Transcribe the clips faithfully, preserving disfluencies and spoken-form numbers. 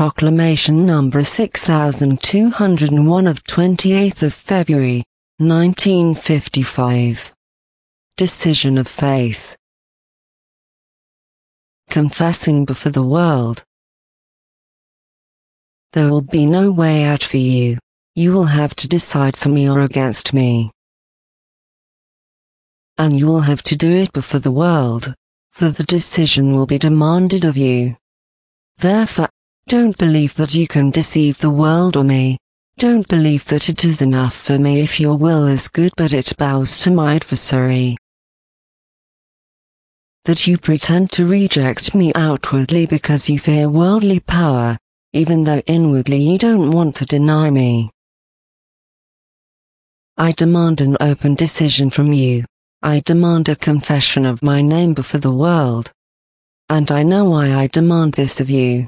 Proclamation number six thousand two hundred one of twenty-eighth of February, nineteen fifty-five. Decision of Faith. Confessing before the world. There will be no way out for you. You will have to decide for me or against me. And you will have to do it before the world, for the decision will be demanded of you. Therefore, don't believe that you can deceive the world or me. Don't believe that it is enough for me if your will is good but it bows to my adversary. That you pretend to reject me outwardly because you fear worldly power, even though inwardly you don't want to deny me. I demand an open decision from you. I demand a confession of my name before the world. And I know why I demand this of you.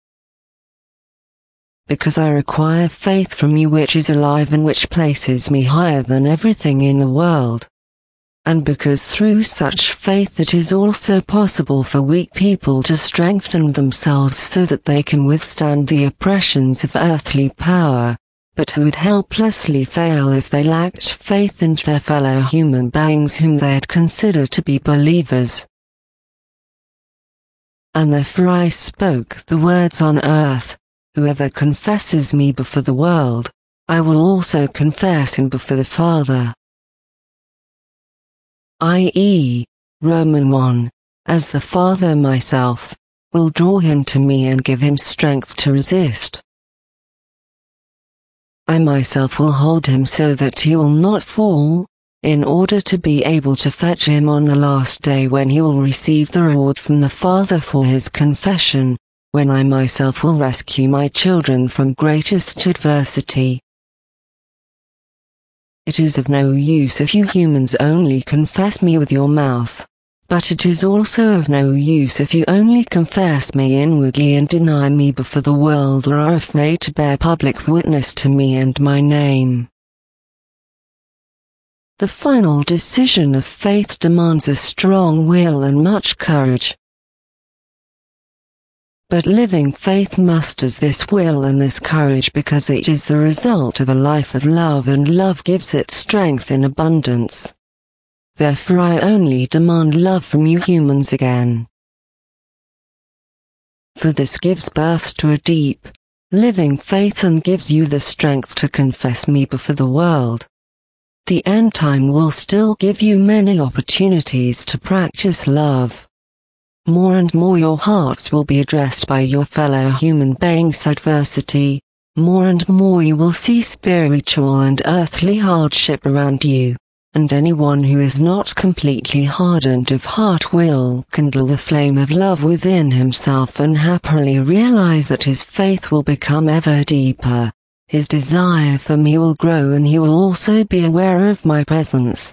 Because I require faith from you which is alive and which places me higher than everything in the world. And because through such faith it is also possible for weak people to strengthen themselves so that they can withstand the oppressions of earthly power, but who would helplessly fail if they lacked faith in their fellow human beings whom they had considered to be believers. And therefore I spoke the words on earth, whoever confesses me before the world, I will also confess him before the Father. that is, Romans one, as the Father myself, will draw him to me and give him strength to resist. I myself will hold him so that he will not fall, in order to be able to fetch him on the last day when he will receive the reward from the Father for his confession, when I myself will rescue my children from greatest adversity. It is of no use if you humans only confess me with your mouth, but it is also of no use if you only confess me inwardly and deny me before the world or are afraid to bear public witness to me and my name. The final decision of faith demands a strong will and much courage. But living faith masters this will and this courage because it is the result of a life of love, and love gives it strength in abundance. Therefore I only demand love from you humans again. For this gives birth to a deep, living faith and gives you the strength to confess me before the world. The end time will still give you many opportunities to practice love. More and more your hearts will be addressed by your fellow human beings' adversity, more and more you will see spiritual and earthly hardship around you. And anyone who is not completely hardened of heart will kindle the flame of love within himself and happily realize that his faith will become ever deeper, his desire for me will grow, and he will also be aware of my presence.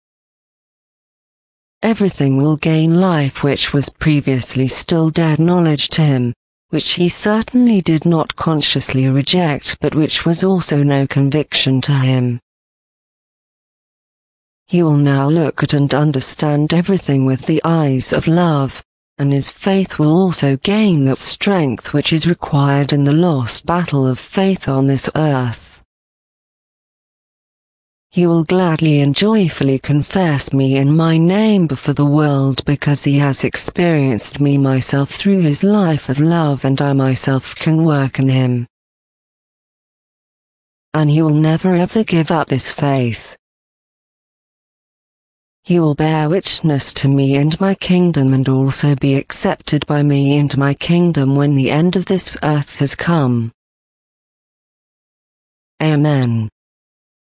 Everything will gain life which was previously still dead knowledge to him, which he certainly did not consciously reject but which was also no conviction to him. He will now look at and understand everything with the eyes of love, and his faith will also gain that strength which is required in the lost battle of faith on this earth. He will gladly and joyfully confess me in my name before the world because he has experienced me myself through his life of love, and I myself can work in him. And he will never ever give up this faith. He will bear witness to me and my kingdom and also be accepted by me and my kingdom when the end of this earth has come. Amen.